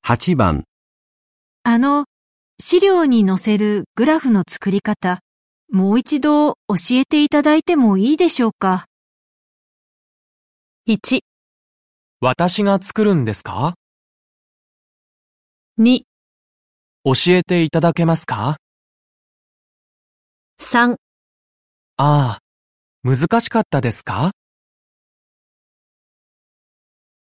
8番、 資料に載せるグラフの作り方、もう一度教えていただいてもいいでしょうか。 1、 私が作るんですか？ 2、 教えていただけますか？ 3 ああ、難しかったですか？